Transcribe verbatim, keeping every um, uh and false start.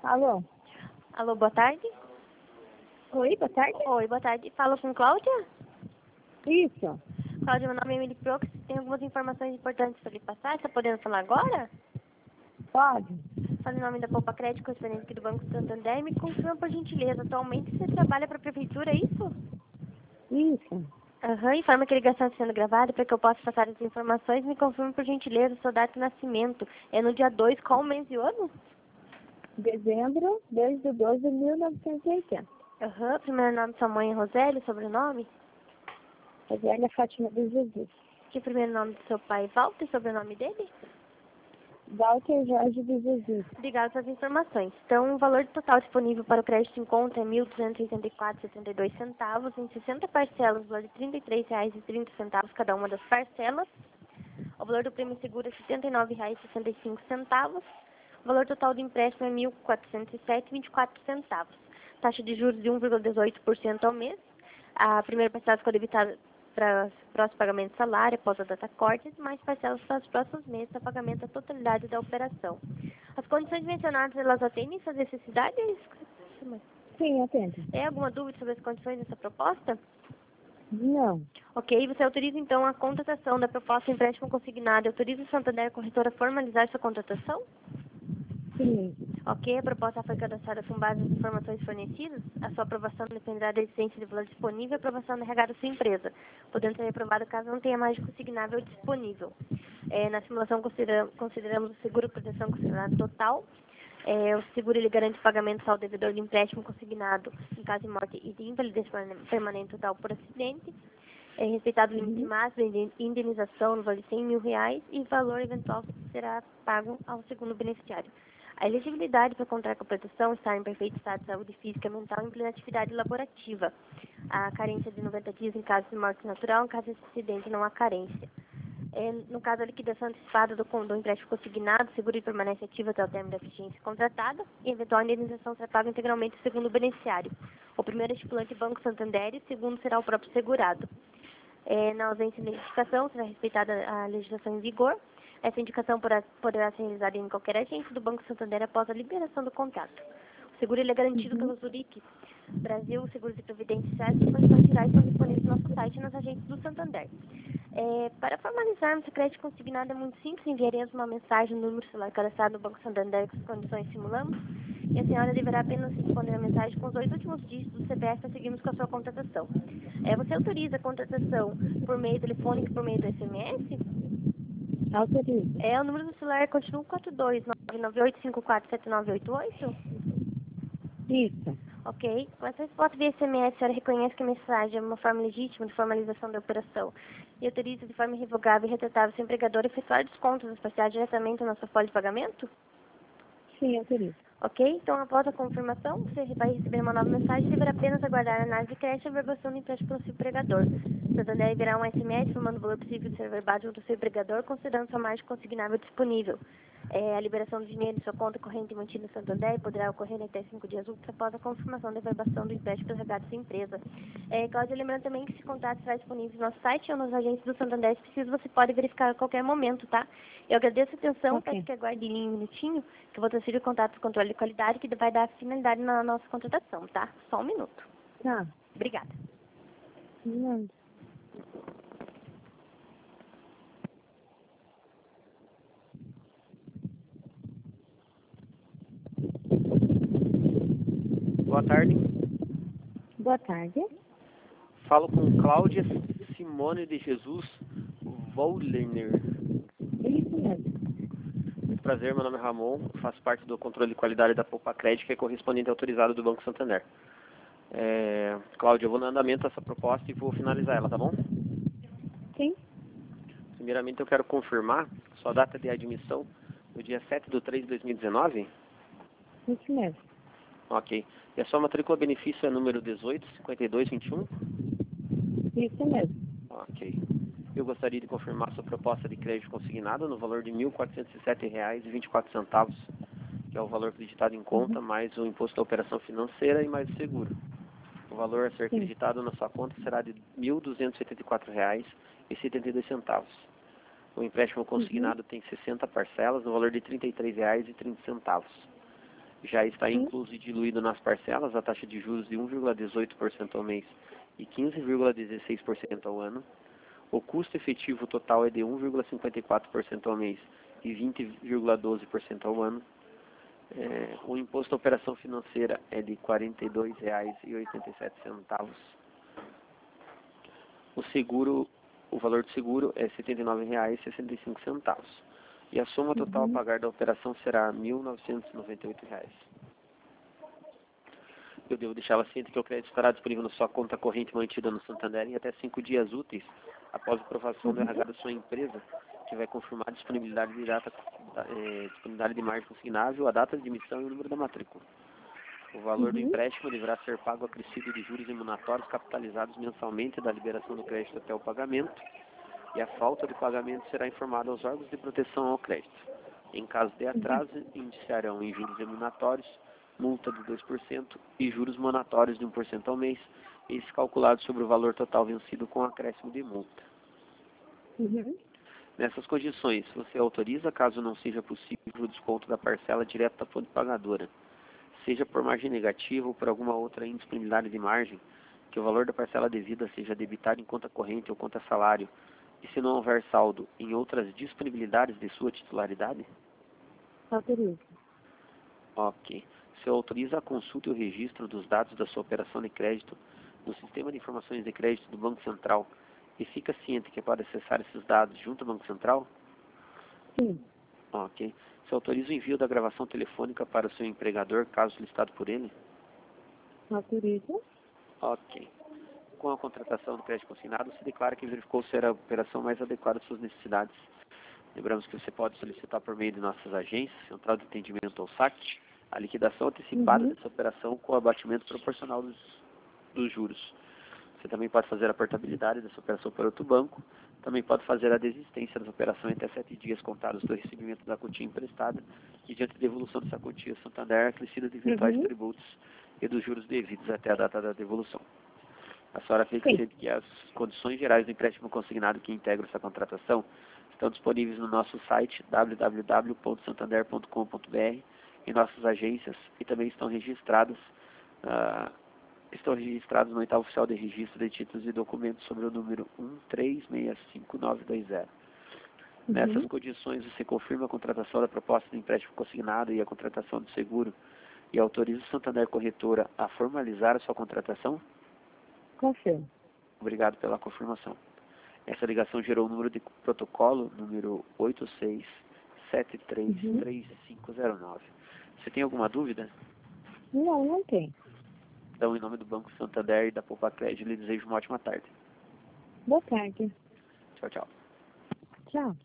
Alô? Alô, boa tarde. Oi, boa tarde. Oi, boa tarde. Falo com Cláudia? Isso. Cláudia, meu nome é Emily Prox. Tem algumas informações importantes para lhe passar. Está podendo falar agora? Pode. Fala em nome da Poupa Crédito, correspondente aqui do Banco Santander. Me confirma, por gentileza, atualmente você trabalha para a Prefeitura, é isso? Isso. Aham, informa que a ligação está sendo gravada para que eu possa passar as informações. Me confirma, por gentileza, sua data de nascimento. É no dia dois, qual mês e ano? Dezembro, dois de doze de mil novecentos e oitenta. Aham, primeiro nome de sua mãe é Rosélio, sobrenome? Rosélia Fátima de Jesus. Que primeiro nome do seu pai, Walter, e sobrenome dele? Walter Jorge de Jesus. Obrigada pelas informações. Então, o valor total disponível para o crédito em conta é mil duzentos e oitenta e quatro reais e setenta e dois centavos, em sessenta parcelas, o valor de trinta e três reais e trinta centavos cada uma das parcelas. O valor do prêmio seguro é setenta e nove reais e sessenta e cinco centavos. O valor total do empréstimo é mil quatrocentos e sete reais e vinte e quatro centavos. Taxa de juros de um vírgula dezoito por cento ao mês. A primeira parcela ficou debitada para os próximos pagamentos de salário, após a data corte, e mais parcelas para os próximos meses, para pagamento da totalidade da operação. As condições mencionadas, elas atendem suas necessidades? Sim, atende. É alguma dúvida sobre as condições dessa proposta? Não. Ok, você autoriza então a contratação da proposta de empréstimo consignado e autoriza o Santander Corretora a formalizar sua contratação? Sim. Ok, a proposta foi cadastrada com base nas informações fornecidas. A sua aprovação dependerá da existência de valor disponível e aprovação da regada da sua empresa, podendo ser aprovada caso não tenha mais de consignável disponível. É, na simulação, considera consideramos o seguro proteção consignado total. É, o seguro ele garante o pagamento ao devedor do empréstimo consignado em caso de morte e de invalidez permanente total por acidente. É respeitado o limite Uhum. máximo de indenização no valor de cem mil reais e o valor eventual será pago ao segundo beneficiário. A elegibilidade para contrato com proteção está em perfeito estado de saúde física, mental e em plena atividade laborativa. A carência de noventa dias em caso de morte natural, em caso de acidente não há carência. É, no caso da liquidação antecipada do, do empréstimo consignado, o seguro permanece ativo até o término da vigência contratada e a eventual indenização será paga integralmente ao segundo beneficiário. O primeiro é estipulante Banco Santander e o segundo será o próprio segurado. É, na ausência de identificação, será respeitada a legislação em vigor. Essa indicação poderá, poderá ser realizada em qualquer agência do Banco Santander após a liberação do contrato. O seguro ele é garantido Uhum. pelo Zurique Brasil, Seguros e Previdência Sociais, e as condições gerais estão disponíveis no nosso site e nas agências do Santander. É, para formalizarmos o crédito consignado é muito simples, enviaremos uma mensagem no número celular cadastrado no Banco Santander com as condições que simulamos e a senhora deverá apenas responder a mensagem com os dois últimos dígitos do C P F para seguirmos com a sua contratação. É, você autoriza a contratação por meio telefônico e por meio do S M S? Autoriza. É, o número do celular continua quatro dois nove nove oito cinco quatro sete nove oito oito? Isso. Ok. Com essa resposta via S M S, a senhora reconhece que a mensagem é uma forma legítima de formalização da operação e autoriza de forma irrevogável e retratável seu empregador a efetuar descontos dos parciais diretamente na sua folha de pagamento? Sim, autoriza. Ok? Então, após a confirmação, você vai receber uma nova mensagem e deverá apenas aguardar a análise de crédito e a averbação do empréstimo pelo seu empregador. O Santander enviará um S M S informando o valor possível de ser averbado junto ao seu empregador, considerando sua margem consignável disponível. É, a liberação do dinheiro em sua conta corrente mantida no Santander poderá ocorrer em até cinco dias úteis após a confirmação da averbação do empréstimo pelo regado da sua empresa. É, Cláudia, lembrando também que esse contrato será disponível no nosso site ou nas agências do Santander. Se preciso, você pode verificar a qualquer momento, tá? Eu agradeço a atenção, Ok. peço que aguarde em um minutinho, que eu vou transferir o contato do controle de qualidade, que vai dar finalidade na nossa contratação, tá? Só um minuto. Tá. Obrigada. Não. Boa tarde. Boa tarde. Falo com Cláudia Simone de Jesus Vollner. Isso mesmo. Muito prazer, meu nome é Ramon, faço parte do controle de qualidade da Poupa Crédito, que é correspondente autorizado do Banco Santander. É, Cláudia, eu vou no andamento essa proposta e vou finalizar ela, tá bom? Sim. Primeiramente, eu quero confirmar sua data de admissão no dia sete de três de dois mil e dezenove. Isso mesmo. Ok. E a sua matrícula benefício é número dezoito, cinquenta e dois, vinte e um? Isso mesmo. Ok. Eu gostaria de confirmar sua proposta de crédito consignado no valor de mil quatrocentos e sete reais e vinte e quatro centavos, que é o valor acreditado em conta, Uhum. mais o imposto da operação financeira e mais o seguro. O valor a ser Sim. acreditado na sua conta será de mil duzentos e oitenta e quatro reais e setenta e dois centavos. O empréstimo consignado Uhum. tem sessenta parcelas no valor de trinta e três reais e trinta centavos. Já está Sim. incluso e diluído nas parcelas a taxa de juros de um vírgula dezoito por cento ao mês e quinze vírgula dezesseis por cento ao ano. O custo efetivo total é de um vírgula cinquenta e quatro por cento ao mês e vinte vírgula doze por cento ao ano. É, o imposto à operação financeira é de quarenta e dois reais e oitenta e sete centavos. O seguro, o valor do seguro é setenta e nove reais e sessenta e cinco centavos. E a soma total a Uhum. pagar da operação será mil novecentos e noventa e oito reais. Eu devo deixá-la ciente que o crédito estará disponível na sua conta corrente mantida no Santander em até cinco dias úteis após a aprovação do Uhum. R H da sua empresa, que vai confirmar a disponibilidade de data, eh, disponibilidade de margem consignável, a data de emissão e o número da matrícula. O valor do Uhum. empréstimo deverá ser pago acrescido de juros remuneratórios capitalizados mensalmente da liberação do crédito até o pagamento, e a falta de pagamento será informada aos órgãos de proteção ao crédito. Em caso de atraso, indiciarão em juros remuneratórios, multa de dois por cento e juros monatórios de um por cento ao mês, esses calculados sobre o valor total vencido com acréscimo de multa. Uhum. Nessas condições, você autoriza, caso não seja possível, o desconto da parcela direto da fonte pagadora, seja por margem negativa ou por alguma outra indisponibilidade de margem, que o valor da parcela devida seja debitado em conta corrente ou conta salário, e se não houver saldo em outras disponibilidades de sua titularidade? Autorizo. Ok. Você autoriza a consulta e o registro dos dados da sua operação de crédito no Sistema de Informações de Crédito do Banco Central e fica ciente que pode acessar esses dados junto ao Banco Central? Sim. Ok. Você autoriza o envio da gravação telefônica para o seu empregador, caso solicitado por ele? Autorizo. Ok. Com a contratação do crédito consignado, se declara que verificou ser a operação mais adequada às suas necessidades. Lembramos que você pode solicitar por meio de nossas agências, Central de Atendimento ou S A C, a liquidação antecipada Uhum. dessa operação com o abatimento proporcional dos, dos juros. Você também pode fazer a portabilidade dessa operação para outro banco. Também pode fazer a desistência dessa operação em até sete dias contados do recebimento da quantia emprestada e diante da devolução dessa quantia, Santander é acrescida de eventuais Uhum. tributos e dos juros devidos até a data da devolução. A senhora fica Sim. ciente que as condições gerais do empréstimo consignado que integram essa contratação estão disponíveis no nosso site w w w ponto santander ponto com ponto b r, em nossas agências, e também estão registradas uh, estão registrados no oitavo oficial de registro de títulos e documentos sobre o número um três seis cinco nove dois zero. Uhum. Nessas condições, você confirma a contratação da proposta de empréstimo consignado e a contratação do seguro e autoriza o Santander Corretora a formalizar a sua contratação? Confirmo. Obrigado pela confirmação. Essa ligação gerou o número de protocolo, número oito seis sete três três cinco zero nove. Você tem alguma dúvida? Não, não tem. Então, em nome do Banco Santander e da Poupa Crédito, lhe desejo uma ótima tarde. Boa tarde. Tchau, tchau. Tchau.